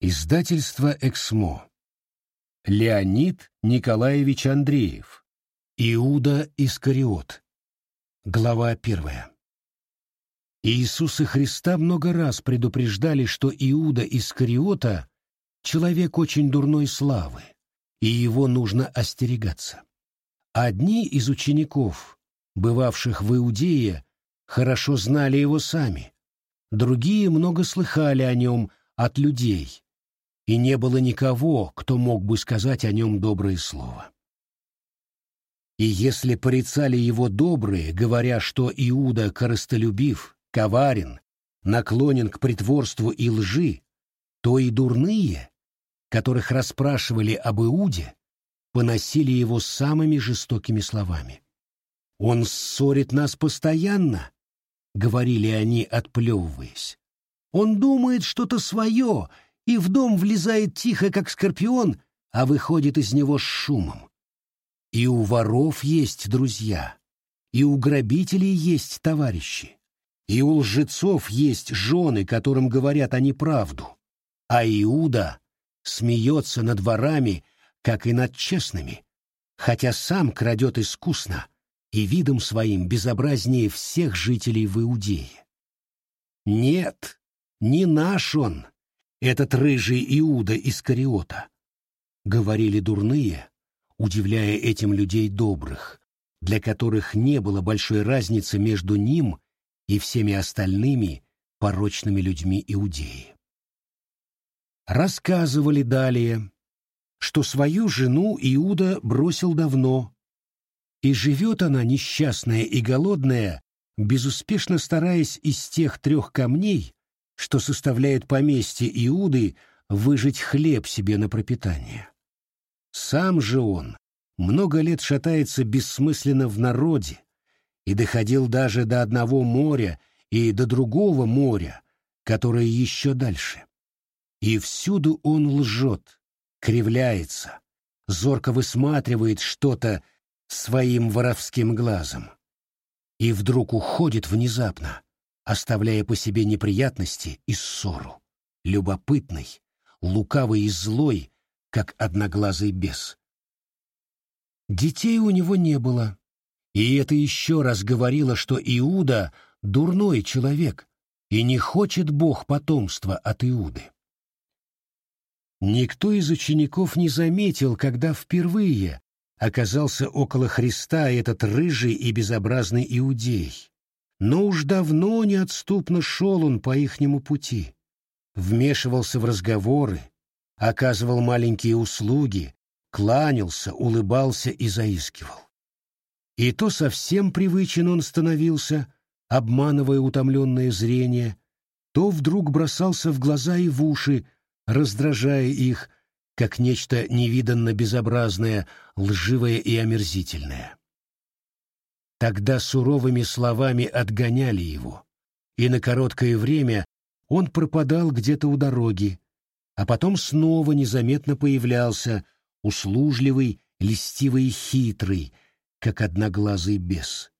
Издательство «Эксмо». Леонид Николаевич Андреев. Иуда Искариот. Глава 1. Иисуса Христа много раз предупреждали, что Иуда Искариота — человек очень дурной славы, и его нужно остерегаться. Одни из учеников, бывавших в Иудее, хорошо знали его сами, другие много слыхали о нем от людей, и не было никого, кто мог бы сказать о нем доброе слово. И если порицали его добрые, говоря, что Иуда корыстолюбив, коварен, наклонен к притворству и лжи, то и дурные, которых расспрашивали об Иуде, поносили его самыми жестокими словами. «Он ссорит нас постоянно», — говорили они, отплевываясь. «Он думает что-то свое и в дом влезает тихо, как скорпион, а выходит из него с шумом. И у воров есть друзья, и у грабителей есть товарищи, и у лжецов есть жены, которым говорят они правду, а Иуда смеется над ворами, как и над честными, хотя сам крадет искусно и видом своим безобразнее всех жителей в Иудее. Нет, не наш он, этот рыжий Иуда Искариота», — говорили дурные, удивляя этим людей добрых, для которых не было большой разницы между ним и всеми остальными порочными людьми Иудеи. Рассказывали далее, что свою жену Иуда бросил давно, и живет она, несчастная и голодная, безуспешно стараясь из тех 3 камней, что составляют поместье Иуды, выжать хлеб себе на пропитание. Сам же он много лет шатается бессмысленно в народе и доходил даже до одного моря и до другого моря, которое еще дальше. И всюду он лжет, кривляется, зорко высматривает что-то своим воровским глазом. И вдруг уходит внезапно, оставляя по себе неприятности и ссору, любопытный, лукавый и злой, как одноглазый бес. Детей у него не было, и это еще раз говорило, что Иуда — дурной человек, и не хочет Бог потомства от Иуды. Никто из учеников не заметил, когда впервые оказался около Христа этот рыжий и безобразный иудей. Но уж давно неотступно шел он по ихнему пути, вмешивался в разговоры, оказывал маленькие услуги, кланялся, улыбался и заискивал. И то совсем привычен он становился, обманывая утомленное зрение, то вдруг бросался в глаза и в уши, раздражая их, как нечто невиданно безобразное, лживое и омерзительное. Тогда суровыми словами отгоняли его, и на короткое время он пропадал где-то у дороги, а потом снова незаметно появлялся, услужливый, льстивый и хитрый, как одноглазый бес.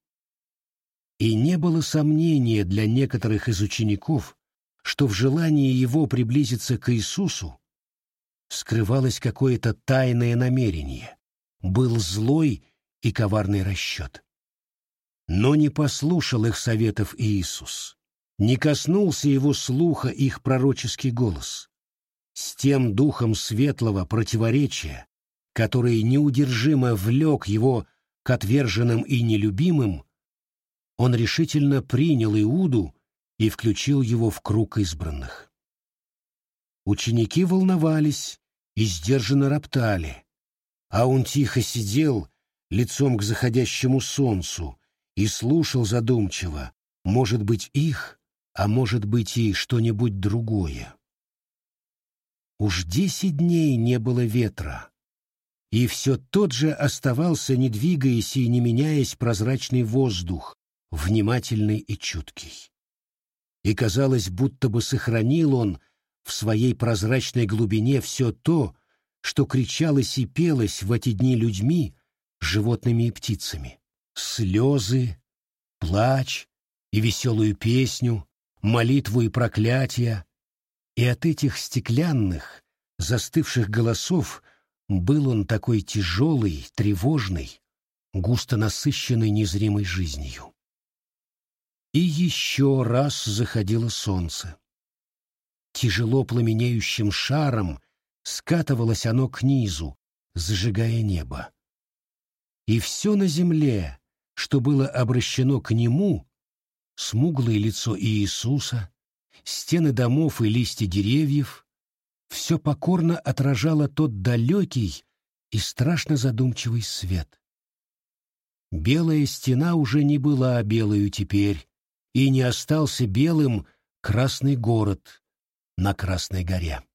И не было сомнения для некоторых из учеников, что в желании его приблизиться к Иисусу скрывалось какое-то тайное намерение, был злой и коварный расчет. Но не послушал их советов Иисус, не коснулся его слуха их пророческий голос. С тем духом светлого противоречия, который неудержимо влек его к отверженным и нелюбимым, он решительно принял Иуду и включил его в круг избранных. Ученики волновались и сдержанно роптали, а он тихо сидел лицом к заходящему солнцу и слушал задумчиво, может быть, их, а может быть и что-нибудь другое. Уж 10 дней не было ветра, и все тот же оставался, не двигаясь и не меняясь, прозрачный воздух, внимательный и чуткий. И казалось, будто бы сохранил он в своей прозрачной глубине все то, что кричалось и пелось в эти дни людьми, животными и птицами. Слезы, плач и веселую песню, молитву и проклятия, И от этих стеклянных, застывших голосов был он такой тяжелый, тревожный, густо насыщенный незримой жизнью. И еще раз заходило солнце. Тяжело пламенеющим шаром скатывалось оно к низу, зажигая небо. И все на земле, что было обращено к нему, смуглое лицо Иисуса, стены домов и листья деревьев, все покорно отражало тот далекий и страшно задумчивый свет. Белая стена уже не была белою теперь, и не остался белым красный город на Красной горе.